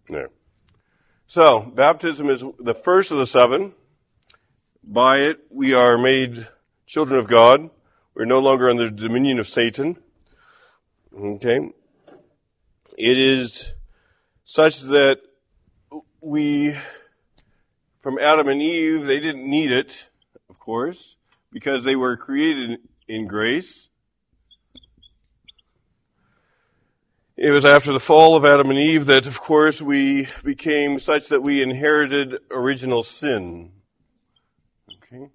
Yeah. So, baptism is the first of the 7. By it, we are made children of God. We're no longer under the dominion of Satan. Okay? It is such that from Adam and Eve, they didn't need it, of course, because they were created in grace. It was after the fall of Adam and Eve that, of course, we became such that we inherited original sin. Okay.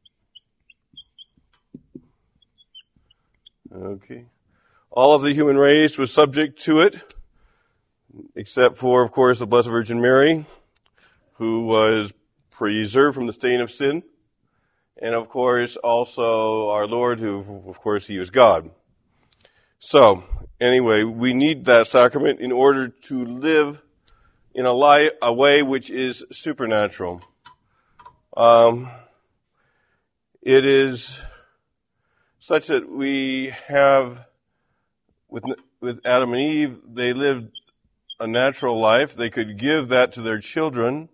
Okay. All of the human race was subject to it, except for, of course, the Blessed Virgin Mary, who was preserved from the stain of sin, and, of course, also our Lord, who, of course, He was God. So, anyway, we need that sacrament in order to live in a way which is supernatural. It is such that we have, with Adam and Eve, they lived a natural life. They could give that to their children,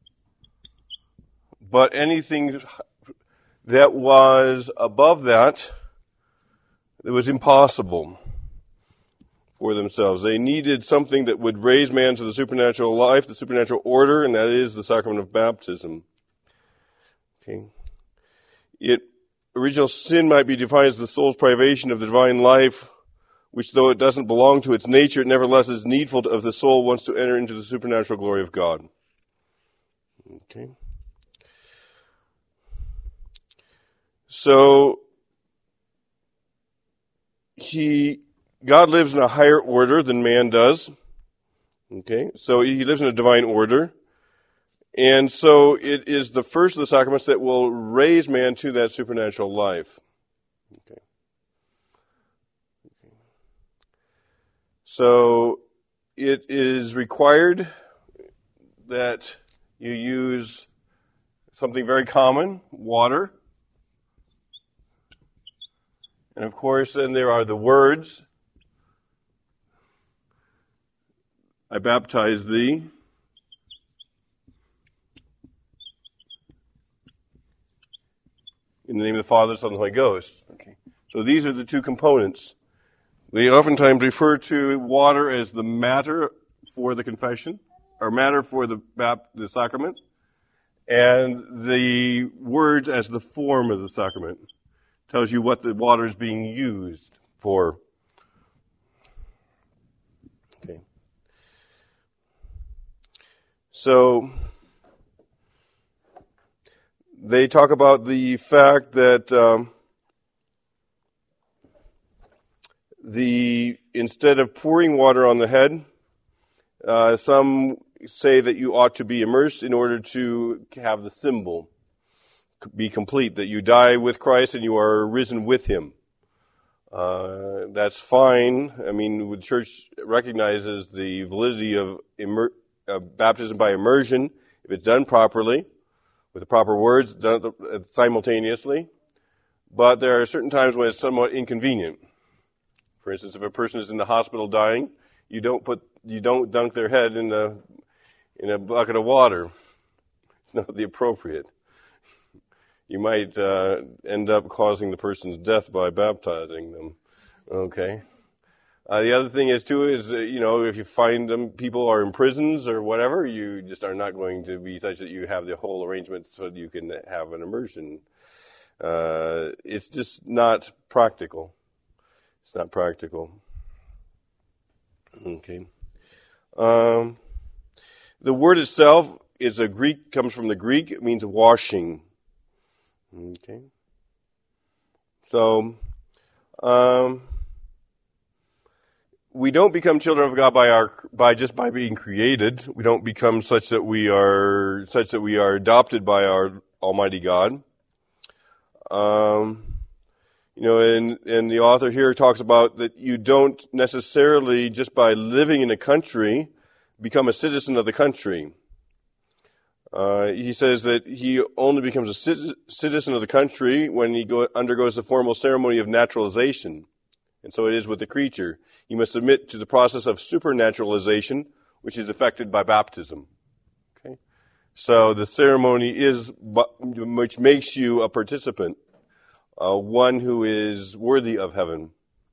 but anything that was above that, it was impossible for themselves. They needed something that would raise man to the supernatural life, the supernatural order, and that is the sacrament of baptism. Okay. Original sin might be defined as the soul's privation of the divine life, which, though it doesn't belong to its nature, it nevertheless is needful if the soul wants to enter into the supernatural glory of God. Okay. So, God lives in a higher order than man does. Okay. So He lives in a divine order. And so it is the first of the sacraments that will raise man to that supernatural life. Okay. So it is required that you use something very common, water. And of course, then there are the words, I baptize thee. In the name of the Father, Son, and Holy Ghost. Okay. So these are the two components. They oftentimes refer to water as the matter for the confession, or matter for the sacrament, and the words as the form of the sacrament. Tells you what the water is being used for. Okay. So they talk about the fact that instead of pouring water on the head, some say that you ought to be immersed in order to have the symbol be complete, that you die with Christ and you are risen with Him. That's fine. I mean, the Church recognizes the validity of baptism by immersion if it's done properly, with the proper words, done simultaneously. But there are certain times when it's somewhat inconvenient. For instance, if a person is in the hospital dying, you don't dunk their head in a bucket of water. It's not the appropriate. You might end up causing the person's death by baptizing them. Okay. The other thing is if you find them, people are in prisons or whatever, you just are not going to be such that you have the whole arrangement so that you can have an immersion. It's just not practical. It's not practical. Okay. The word itself comes from the Greek. It means washing. Okay. So, we don't become children of God by being created. We don't become such that we are adopted by our Almighty God. And the author here talks about that you don't necessarily, just by living in a country, become a citizen of the country. He says that he only becomes a citizen of the country when he undergoes the formal ceremony of naturalization. And so it is with the creature. He must submit to the process of supernaturalization, which is affected by baptism. Okay? So the ceremony which makes you a participant, one who is worthy of heaven.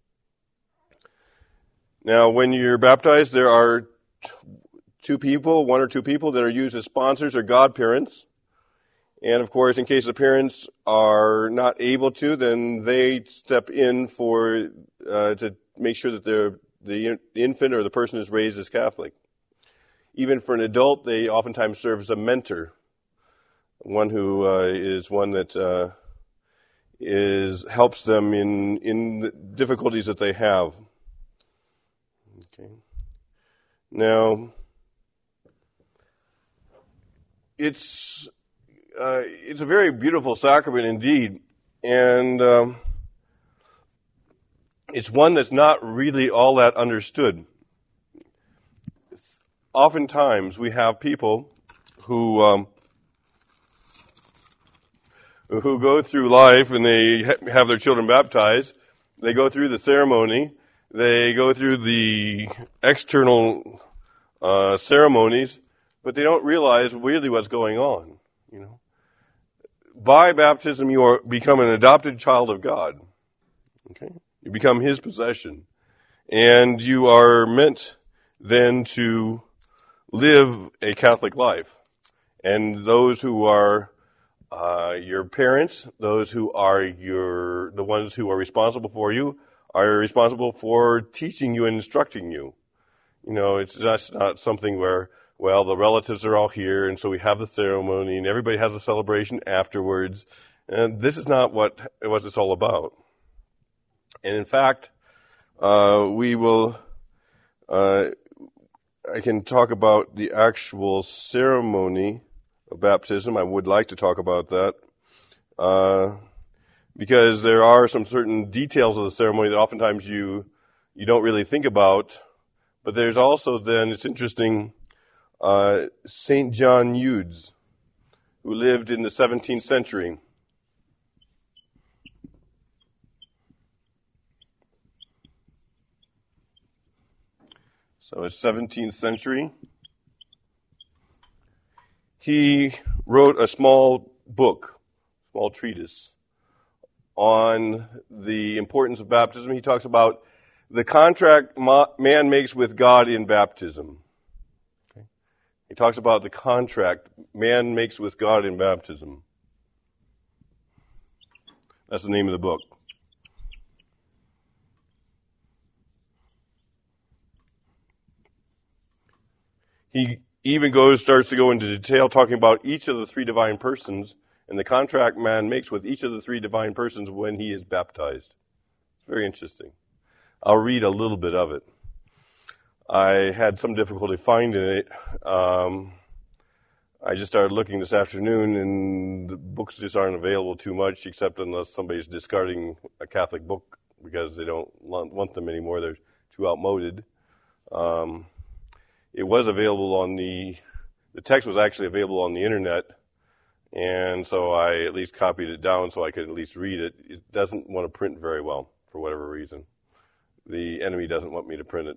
Now, when you're baptized, there are one or two people that are used as sponsors or godparents. And of course, in case the parents are not able to, then they step in to make sure that the infant or the person is raised as Catholic. Even for an adult, they oftentimes serve as a mentor, one who is one that helps them in the difficulties that they have. Okay. Now, it's a very beautiful sacrament indeed, and it's one that's not really all that understood. Oftentimes, we have people who go through life and they have their children baptized. They go through the ceremony. They go through the external ceremonies, but they don't realize really what's going on. By baptism, you become an adopted child of God. Okay, you become His possession, and you are meant then to live a Catholic life. And those who are your parents, those who are the ones who are responsible for you, are responsible for teaching you and instructing you. It's just not something where, well, the relatives are all here, and so we have the ceremony, and everybody has a celebration afterwards. And this is not what it's all about. And in fact, I can talk about the actual ceremony of baptism. I would like to talk about that. Because there are some certain details of the ceremony that oftentimes you don't really think about. But there's also then, it's interesting, St. John Eudes, who lived in the 17th century. So it's 17th century. He wrote a small treatise on the importance of baptism. He talks about the contract man makes with God in baptism. Okay. He talks about the contract man makes with God in baptism. That's the name of the book. He even starts to go into detail talking about each of the three divine persons and the contract man makes with each of the three divine persons when he is baptized. It's very interesting. I'll read a little bit of it. I had some difficulty finding it. I just started looking this afternoon, and the books just aren't available too much, except unless somebody's discarding a Catholic book because they don't want them anymore. They're too outmoded. It was available the text was actually available on the internet, and so I at least copied it down so I could at least read it. It doesn't want to print very well for whatever reason. The enemy doesn't want me to print it.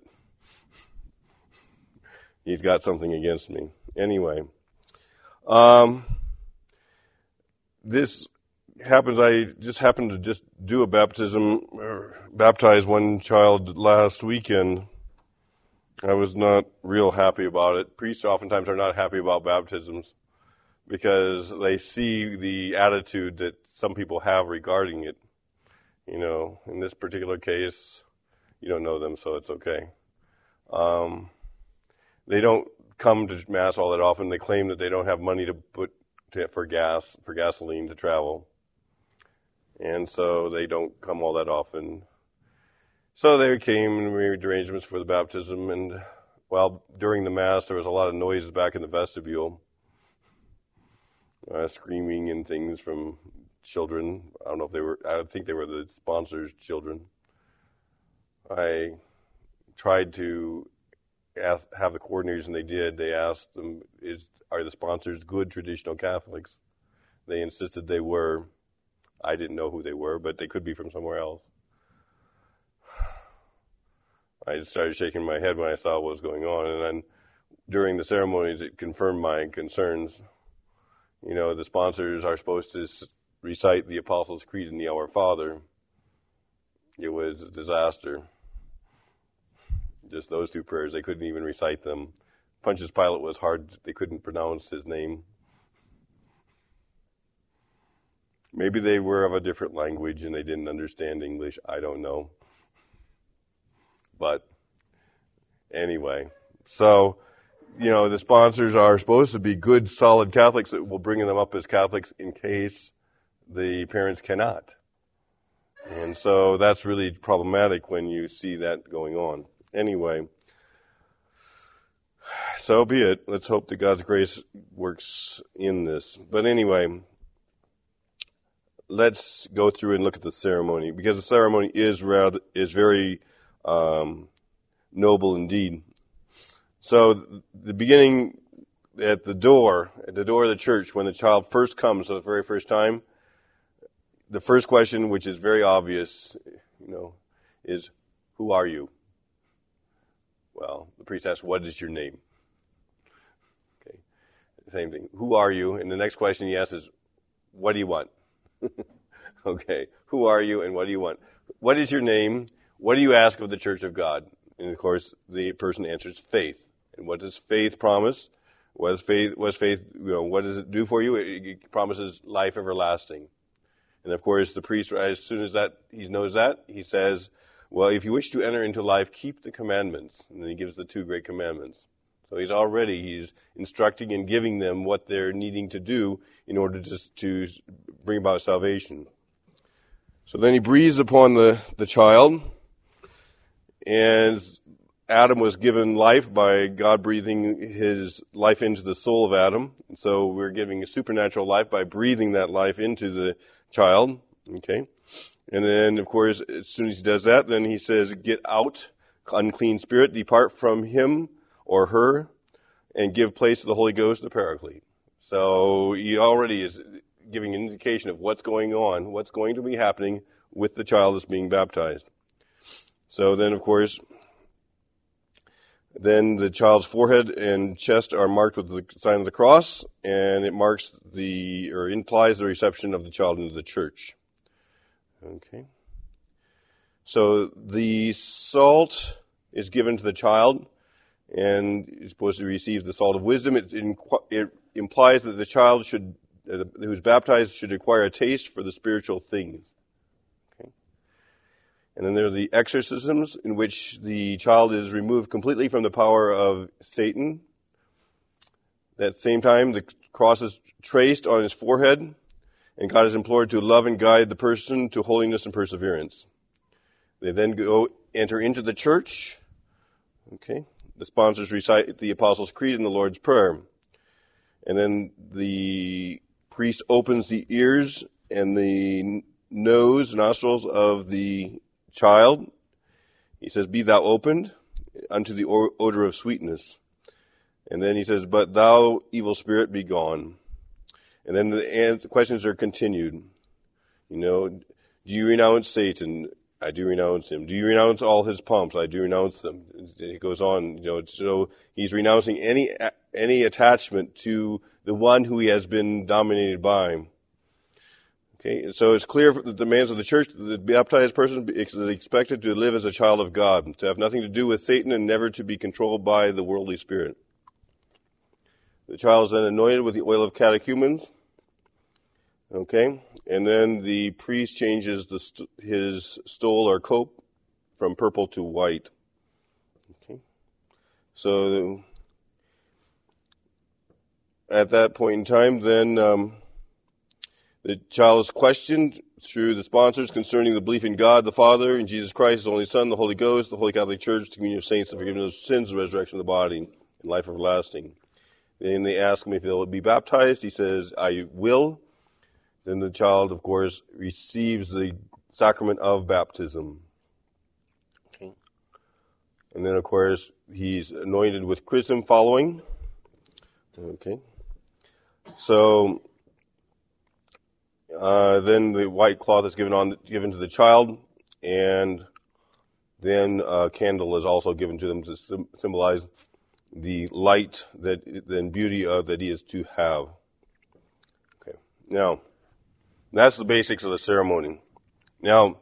He's got something against me. Anyway, this happens. I just happened to just do a baptism, or baptize one child last weekend. I was not real happy about it. Priests oftentimes are not happy about baptisms because they see the attitude that some people have regarding it. In this particular case, you don't know them, so it's okay. They don't come to Mass all that often. They claim that they don't have money to put for gasoline to travel. And so they don't come all that often. So they came and we made arrangements for the baptism, and during the Mass there was a lot of noise back in the vestibule. Screaming and things from children. I think they were the sponsors' children. I tried to have the coordinators, and they did. They asked them, are the sponsors good traditional Catholics? They insisted they were. I didn't know who they were, but they could be from somewhere else. I just started shaking my head when I saw what was going on, and then during the ceremonies, it confirmed my concerns. You know, the sponsors are supposed to recite the Apostles' Creed and the Our Father. It was a disaster. Just those two prayers, they couldn't even recite them. Pontius Pilate was hard, they couldn't pronounce his name. Maybe they were of a different language and they didn't understand English, I don't know. But anyway, so, you know, the sponsors are supposed to be good, solid Catholics that will bring them up as Catholics in case the parents cannot. And so that's really problematic when you see that going on. Anyway, so be it. Let's hope that God's grace works in this. But anyway, let's go through and look at the ceremony, because the ceremony is very noble indeed. So the beginning at the door of the church, when the child first comes for the very first time, the first question, which is very obvious, you know, is, who are you? Well, the priest asks, what is your name? Okay, same thing. Who are you? And the next question he asks is, what do you want? Okay, who are you and what do you want? What is your name? What do you ask of the Church of God? And of course, the person answers faith. And what does faith promise? What is faith? You know, what does it do for you? It promises life everlasting. And of course, the priest, as soon as he knows that, he says, well, if you wish to enter into life, keep the commandments. And then he gives the 2 great commandments. So he's instructing and giving them what they're needing to do in order to bring about salvation. So then he breathes upon the child, and Adam was given life by God breathing his life into the soul of Adam. And so we're giving a supernatural life by breathing that life into the child. Okay. And then, of course, as soon as he does that, then he says, get out, unclean spirit, depart from him or her, and give place to the Holy Ghost, the Paraclete. So he already is giving an indication of what's going on, what's going to be happening with the child that's being baptized. So then, of course, then the child's forehead and chest are marked with the sign of the cross, and it implies the reception of the child into the church. Okay. So the salt is given to the child, and is supposed to receive the salt of wisdom. It implies that the child who's baptized should acquire a taste for the spiritual things. Okay. And then there are the exorcisms, in which the child is removed completely from the power of Satan. At the same time, the cross is traced on his forehead, and God is implored to love and guide the person to holiness and perseverance. They then enter into the church. Okay. The sponsors recite the Apostles' Creed and the Lord's Prayer. And then the priest opens the ears and the nostrils of the child. He says, be thou opened unto the odor of sweetness. And then he says, but thou, evil spirit, be gone. And then the questions are continued. You know, do you renounce Satan? I do renounce him. Do you renounce all his pomps? I do renounce them. It goes on, you know, so he's renouncing any attachment to the one who he has been dominated by. Okay, so it's clear from the demands of the church that the baptized person is expected to live as a child of God, to have nothing to do with Satan and never to be controlled by the worldly spirit. The child is then anointed with the oil of catechumens. Okay, and then the priest changes his stole or cope from purple to white. Okay, so at that point in time, then the child is questioned through the sponsors concerning the belief in God the Father, in Jesus Christ, His only Son, the Holy Ghost, the Holy Catholic Church, the communion of saints, the forgiveness of sins, the resurrection of the body, and life everlasting. Then they ask him if he'll be baptized. He says, I will. Then the child, of course, receives the sacrament of baptism. Okay. And then, of course, he's anointed with chrism following. Okay. So then the white cloth is given to the child, and then a candle is also given to them to symbolize the light and beauty of that he is to have. Okay. Now, that's the basics of the ceremony. Now,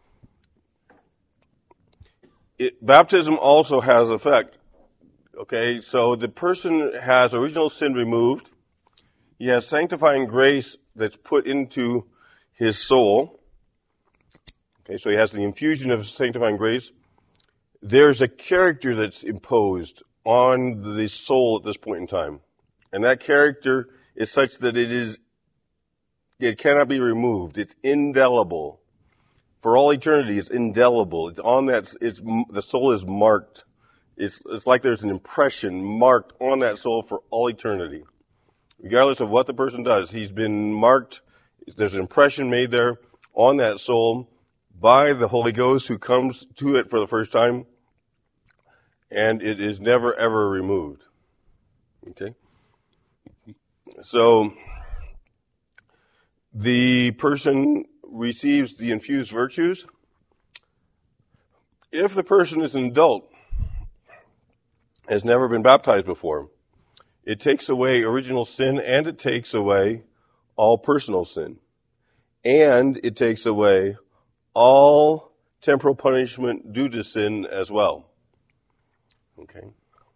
baptism also has effect. Okay, so the person has original sin removed. He has sanctifying grace that's put into his soul. Okay, so he has the infusion of sanctifying grace. There's a character that's imposed on the soul at this point in time. And that character is such that it cannot be removed. It's indelible. For all eternity, it's indelible. It's on that, the soul is marked. It's like there's an impression marked on that soul for all eternity. Regardless of what the person does, he's been marked. There's an impression made there on that soul by the Holy Ghost who comes to it for the first time, and it is never, ever removed. Okay? So, the person receives the infused virtues. If the person is an adult, has never been baptized before, it takes away original sin, and it takes away all personal sin. And it takes away all temporal punishment due to sin as well. Okay?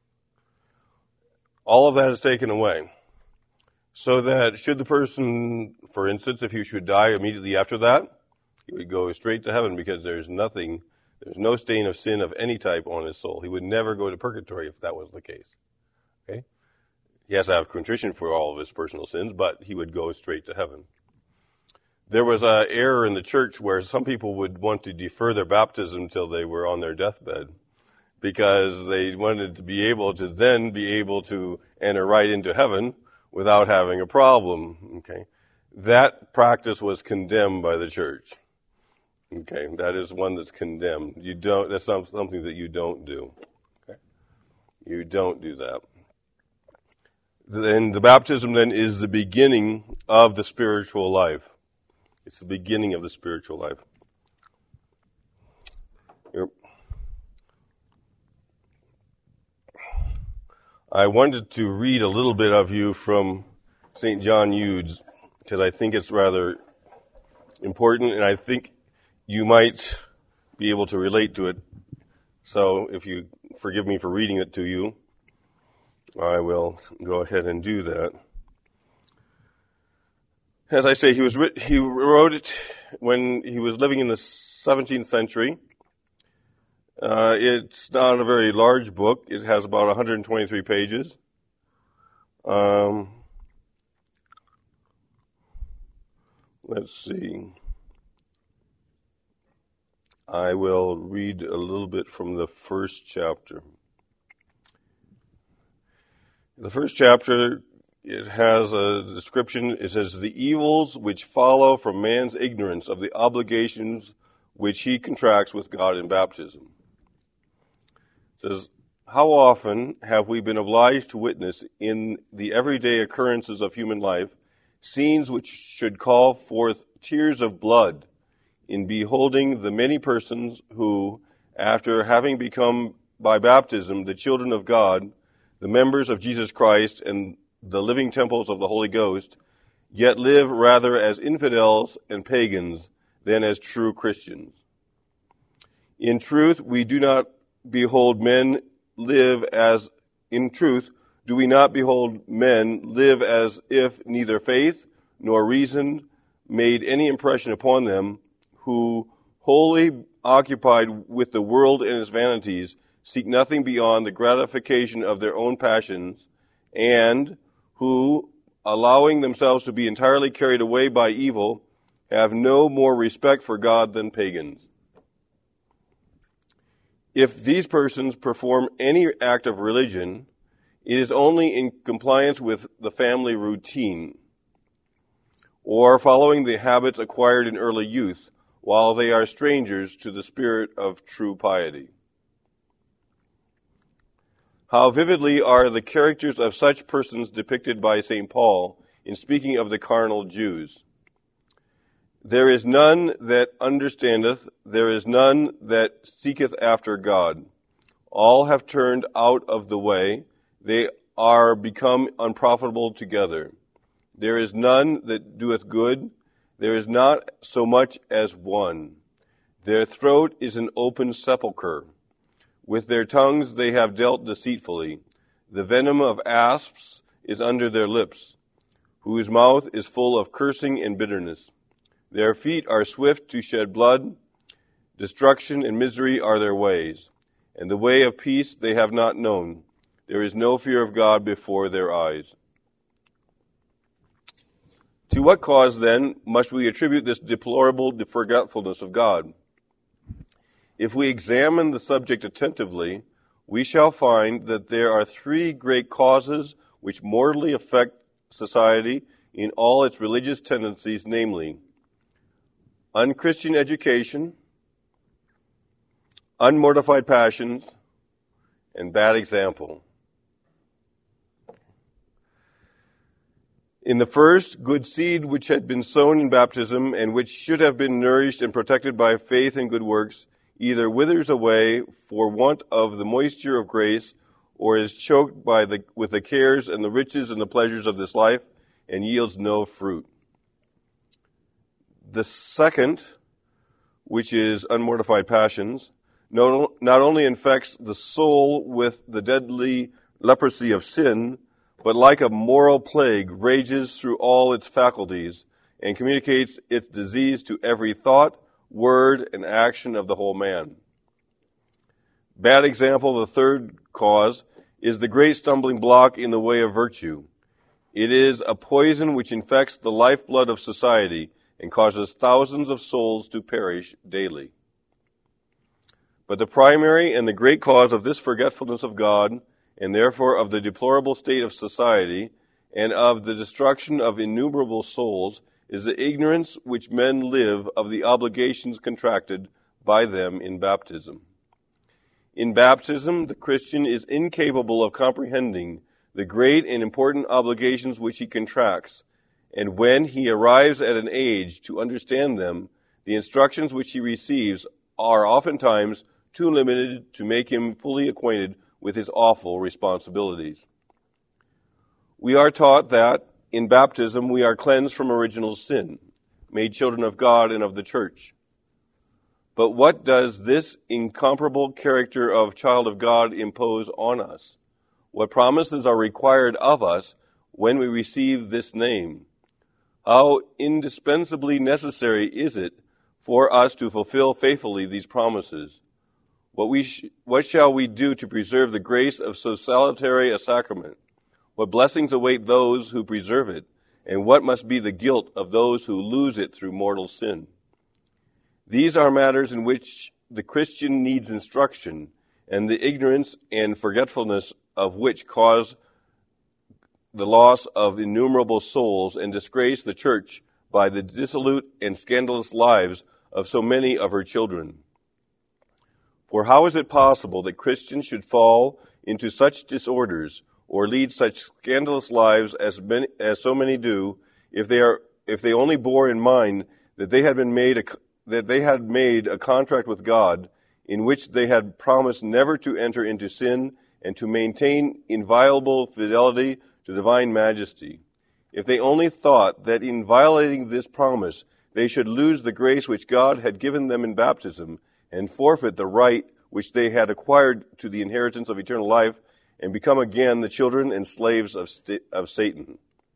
All of that is taken away. So that should the person, for instance, if he should die immediately after that, he would go straight to heaven because there's no stain of sin of any type on his soul. He would never go to purgatory if that was the case. Okay? He has to have contrition for all of his personal sins, but he would go straight to heaven. There was an error in the church where some people would want to defer their baptism until they were on their deathbed because they wanted to be able to enter right into heaven without having a problem. Okay? That practice was condemned by the church. Okay, that is one that's condemned. That's something that you don't do. Okay? You don't do that. Then the baptism then is the beginning of the spiritual life. It's the beginning of the spiritual life. Here. I wanted to read a little bit of you from St. John Eudes because I think it's rather important, and I think you might be able to relate to it. So if you forgive me for reading it to you, I will go ahead and do that. As I say, he wrote it when he was living in the 17th century. It's not a very large book. It has about 123 pages. Let's see. I will read a little bit from the first chapter. The first chapter, it has a description. It says, the evils which follow from man's ignorance of the obligations which he contracts with God in baptism. It says, how often have we been obliged to witness in the everyday occurrences of human life scenes which should call forth tears of blood in beholding the many persons who, after having become by baptism the children of God, the members of Jesus Christ and the living temples of the Holy Ghost, yet live rather as infidels and pagans than as true Christians. In truth, we do not behold men live as, in truth, do we not behold men live as if neither faith nor reason made any impression upon them, who, wholly occupied with the world and its vanities, seek nothing beyond the gratification of their own passions, and who, allowing themselves to be entirely carried away by evil, have no more respect for God than pagans. If these persons perform any act of religion, it is only in compliance with the family routine, or following the habits acquired in early youth, while they are strangers to the spirit of true piety. How vividly are the characters of such persons depicted by St. Paul in speaking of the carnal Jews. There is none that understandeth, there is none that seeketh after God. All have turned out of the way, they are become unprofitable together. There is none that doeth good, there is not so much as one. Their throat is an open sepulchre. With their tongues they have dealt deceitfully. The venom of asps is under their lips, whose mouth is full of cursing and bitterness. Their feet are swift to shed blood. Destruction and misery are their ways, and the way of peace they have not known. There is no fear of God before their eyes. To what cause, then, must we attribute this deplorable forgetfulness of God? If we examine the subject attentively, we shall find that there are three great causes which mortally affect society in all its religious tendencies, namely, unchristian education, unmortified passions, and bad example. In the first, good seed which had been sown in baptism and which should have been nourished and protected by faith and good works, either withers away for want of the moisture of grace, or is choked with the cares and the riches and the pleasures of this life, and yields no fruit. The second, which is unmortified passions, not only infects the soul with the deadly leprosy of sin, but like a moral plague rages through all its faculties and communicates its disease to every thought, word, and action of the whole man. Bad example, the third cause, is the great stumbling block in the way of virtue. It is a poison which infects the lifeblood of society and causes thousands of souls to perish daily. But the primary and the great cause of this forgetfulness of God, and therefore of the deplorable state of society, and of the destruction of innumerable souls, is the ignorance which men live of the obligations contracted by them in baptism. In baptism, the Christian is incapable of comprehending the great and important obligations which he contracts, and when he arrives at an age to understand them, the instructions which he receives are oftentimes too limited to make him fully acquainted with his awful responsibilities. We are taught that in baptism we are cleansed from original sin, made children of God and of the church. But what does this incomparable character of child of God impose on us? What promises are required of us when we receive this name? How indispensably necessary is it for us to fulfill faithfully these promises? What shall we do to preserve the grace of so salutary a sacrament? What blessings await those who preserve it, and what must be the guilt of those who lose it through mortal sin? These are matters in which the Christian needs instruction, and the ignorance and forgetfulness of which cause the loss of innumerable souls and disgrace the church by the dissolute and scandalous lives of so many of her children. For how is it possible that Christians should fall into such disorders or lead such scandalous lives as so many do, if they only bore in mind that they had made a contract with God in which they had promised never to enter into sin and to maintain inviolable fidelity to divine majesty? If they only thought that in violating this promise they should lose the grace which God had given them in baptism, and forfeit the right which they had acquired to the inheritance of eternal life, and become again the children and slaves of Satan.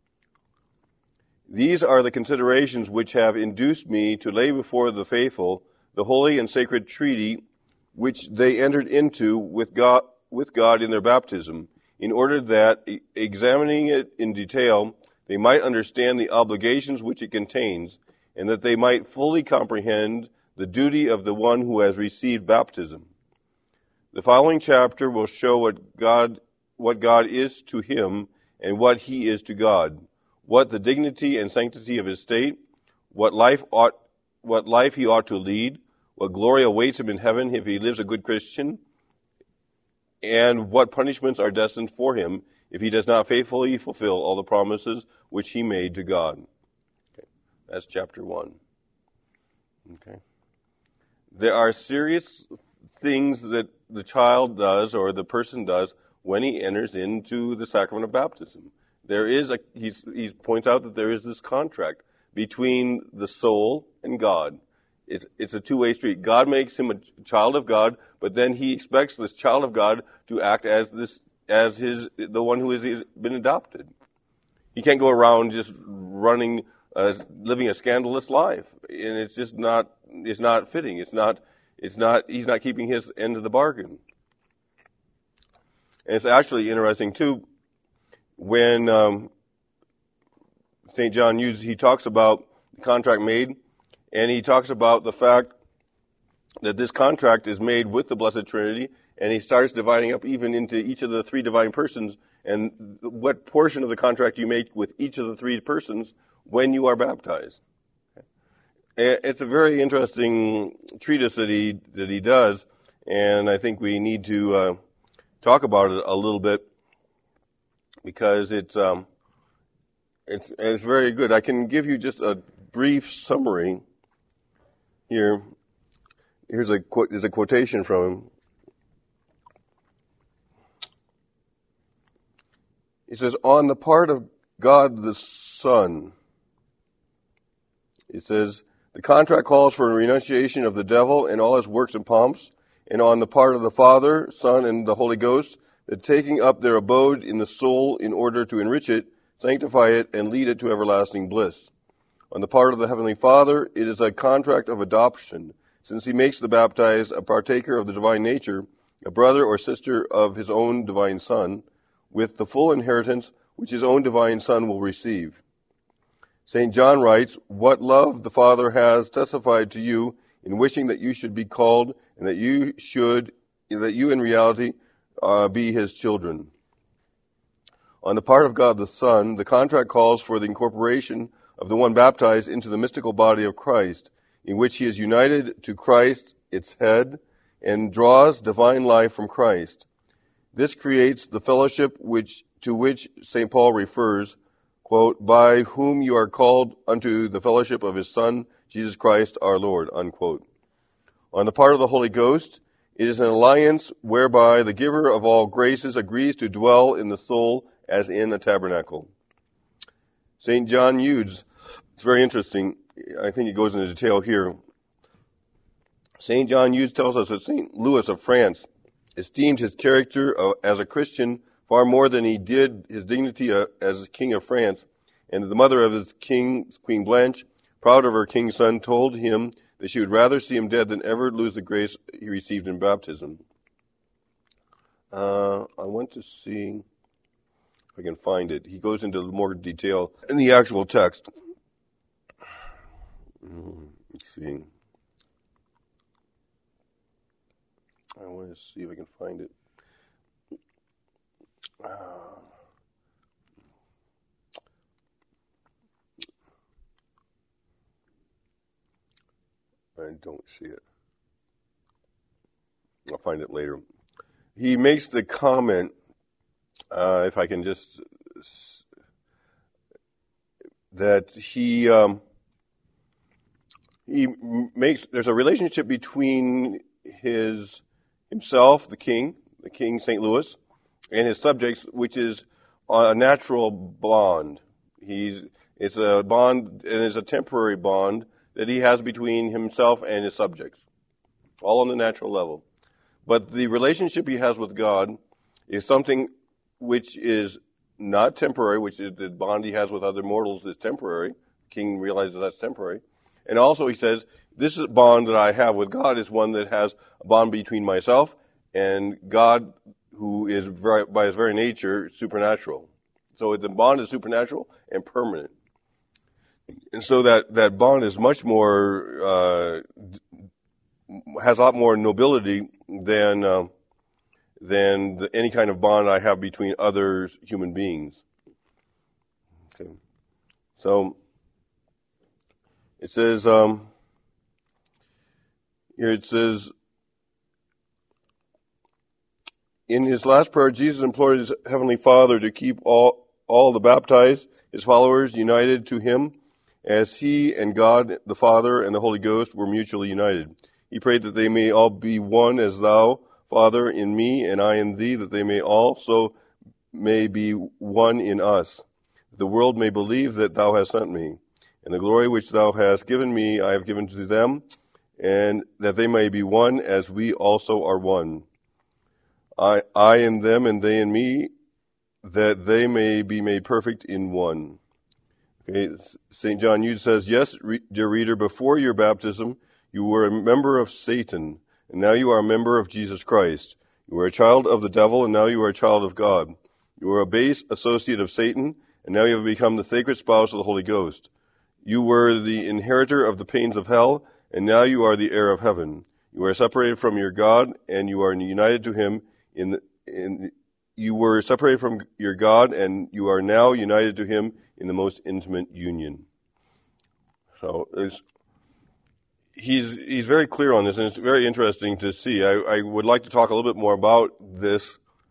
These are the considerations which have induced me to lay before the faithful the holy and sacred treaty which they entered into with God in their baptism, in order that, examining it in detail, they might understand the obligations which it contains, and that they might fully comprehend the duty of the one who has received baptism. The following chapter will show what God is to him and what he is to God, what the dignity and sanctity of his state, what life he ought to lead, what glory awaits him in heaven if he lives a good Christian, and what punishments are destined for him if he does not faithfully fulfill all the promises which he made to God. Okay. That's chapter 1. Okay. There are serious things that the child does or the person does when he enters into the sacrament of baptism. He points out that there is this contract between the soul and God. It's a two-way street. God makes him a child of God, but then he expects this child of God to act as the one who has been adopted. He can't go around just living a scandalous life, and it's just not. It's not fitting. He's not keeping his end of the bargain. And it's actually interesting too when St. John he talks about the contract made, and he talks about the fact that this contract is made with the Blessed Trinity, and he starts dividing up even into each of the three divine persons and what portion of the contract you make with each of the three persons when you are baptized. It's a very interesting treatise that he does, and I think we need to talk about it a little bit because it's very good. I can give you just a brief summary here. There's a quotation from him. He says, "On the part of God the Son," he says, "the contract calls for a renunciation of the devil and all his works and pomps, and on the part of the Father, Son, and the Holy Ghost, the taking up their abode in the soul in order to enrich it, sanctify it, and lead it to everlasting bliss. On the part of the Heavenly Father, it is a contract of adoption, since he makes the baptized a partaker of the divine nature, a brother or sister of his own divine Son, with the full inheritance which his own divine Son will receive. St. John writes, 'What love the Father has testified to you in wishing that you should be called, and that you in reality be his children.' On the part of God the Son, the contract calls for the incorporation of the one baptized into the mystical body of Christ, in which he is united to Christ, its head, and draws divine life from Christ. This creates the fellowship to which St. Paul refers, quote, 'by whom you are called unto the fellowship of his Son, Jesus Christ our Lord,' unquote. On the part of the Holy Ghost, it is an alliance whereby the giver of all graces agrees to dwell in the soul as in a tabernacle." St. John Eudes, it's very interesting. I think it goes into detail here. St. John Eudes tells us that St. Louis of France esteemed his character as a Christian far more than he did his dignity as King of France, and the mother of his king, Queen Blanche, proud of her king's son, told him that she would rather see him dead than ever lose the grace he received in baptism. I want to see if I can find it. He goes into more detail in the actual text. Let's see. I want to see if I can find it. I don't see it. I'll find it later. He makes the comment, if I can just, that there's a relationship between himself, the king St. Louis, and his subjects, which is a natural bond. It's a bond, and it's a temporary bond that he has between himself and his subjects, all on the natural level. But the relationship he has with God is something which is not temporary, which is the bond he has with other mortals is temporary. The king realizes that's temporary. And also he says, this bond that I have with God is one that has a bond between myself and God, who is by his very nature supernatural. So the bond is supernatural and permanent. And so that bond is much more, has a lot more nobility than any kind of bond I have between other human beings. Okay. So it says, here it says, in his last prayer, Jesus implored his Heavenly Father to keep all the baptized, his followers, united to him, as he and God the Father and the Holy Ghost were mutually united. He prayed that they may all be one as thou, Father, in me, and I in thee, that they may also may be one in us. The world may believe that thou hast sent me. And the glory which thou hast given me I have given to them, and that they may be one as we also are one. I in them and they in me, that they may be made perfect in one. Okay, St. John Eudes says, yes, dear reader, before your baptism, you were a member of Satan, and now you are a member of Jesus Christ. You were a child of the devil, and now you are a child of God. You were a base associate of Satan, and now you have become the sacred spouse of the Holy Ghost. You were the inheritor of the pains of hell, and now you are the heir of heaven. You are separated from your God, and you are united to him you were separated from your God, and you are now united to him in the most intimate union. So he's very clear on this, and it's very interesting to see. I would like to talk a little bit more about this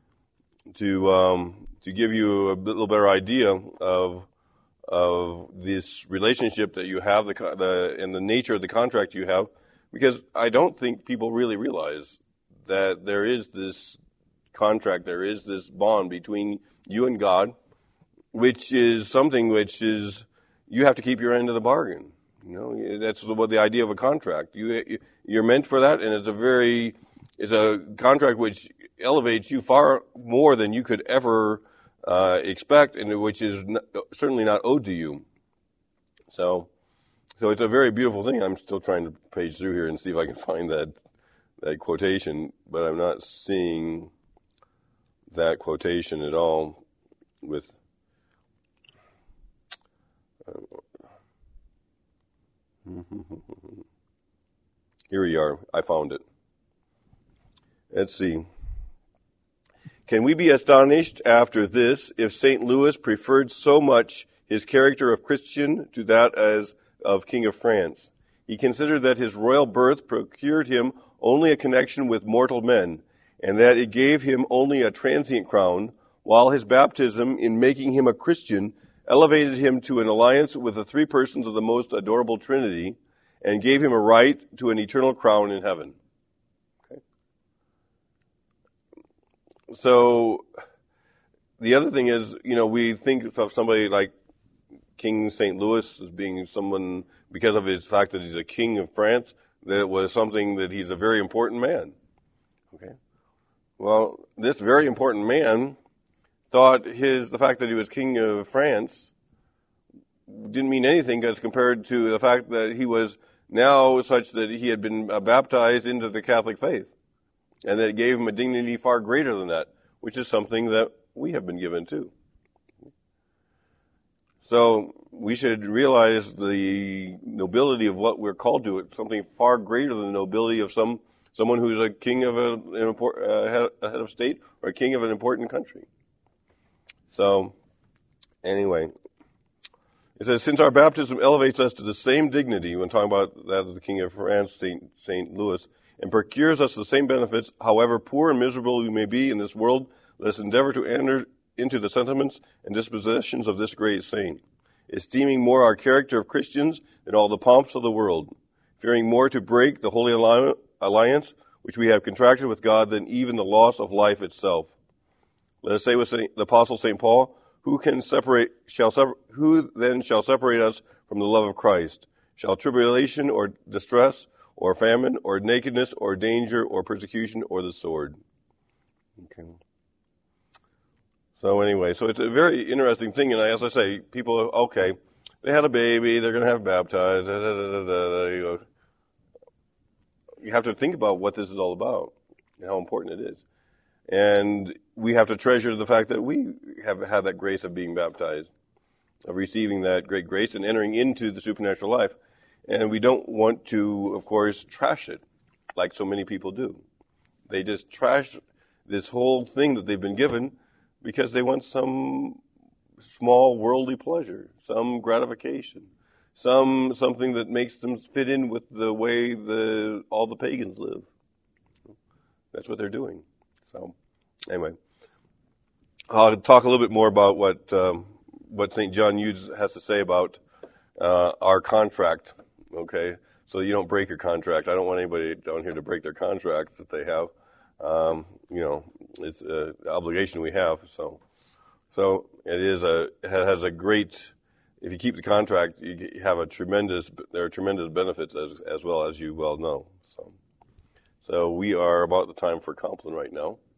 to give you a little better idea of this relationship that you have, and the nature of the contract you have, because I don't think people really realize that there is this contract, there is this bond between you and God, which is something which is, you have to keep your end of the bargain. You know, that's what the idea of a contract. You're meant for that, and it's a contract which elevates you far more than you could ever expect, and which is certainly not owed to you. So it's a very beautiful thing. I'm still trying to page through here and see if I can find that quotation, but I'm not seeing that quotation at all with here we are. I found it. Let's see. Can we be astonished after this if St. Louis preferred so much his character of Christian to that as of King of France? He considered that his royal birth procured him only a connection with mortal men, and that it gave him only a transient crown, while his baptism, in making him a Christian, elevated him to an alliance with the three persons of the most adorable Trinity, and gave him a right to an eternal crown in heaven. Okay. So, the other thing is, we think of somebody like King St. Louis as being someone, because of his fact that he's a king of France, that it was something that he's a very important man. Okay. Well, this very important man thought the fact that he was king of France didn't mean anything as compared to the fact that he was now such that he had been baptized into the Catholic faith, and that it gave him a dignity far greater than that, which is something that we have been given too. So we should realize the nobility of what we're called to. It's something far greater than the nobility of someone who's a king of a head of state or a king of an important country. So, anyway, it says, since our baptism elevates us to the same dignity, when talking about that of the King of France, St. Louis, and procures us the same benefits, however poor and miserable we may be in this world, let us endeavor to enter into the sentiments and dispositions of this great saint, esteeming more our character of Christians than all the pomps of the world, fearing more to break the holy alliance which we have contracted with God than even the loss of life itself. Let us say with the Apostle St. Paul, who then shall separate us from the love of Christ? Shall tribulation or distress or famine or nakedness or danger or persecution or the sword? Okay. So anyway, so it's a very interesting thing, and as I say, people, okay, they had a baby, they're going to have baptized, you have to think about what this is all about and how important it is. And we have to treasure the fact that we have had that grace of being baptized, of receiving that great grace and entering into the supernatural life. And we don't want to, of course, trash it like so many people do. They just trash this whole thing that they've been given because they want some small worldly pleasure, some gratification, something that makes them fit in with the way all the pagans live. That's what they're doing. So, anyway, I'll talk a little bit more about what St. John Eudes has to say about our contract. Okay, so you don't break your contract. I don't want anybody down here to break their contracts that they have. It's an obligation we have. So it has a great. If you keep the contract, you have there are tremendous benefits as well, as you well know. So we are about the time for Compline right now.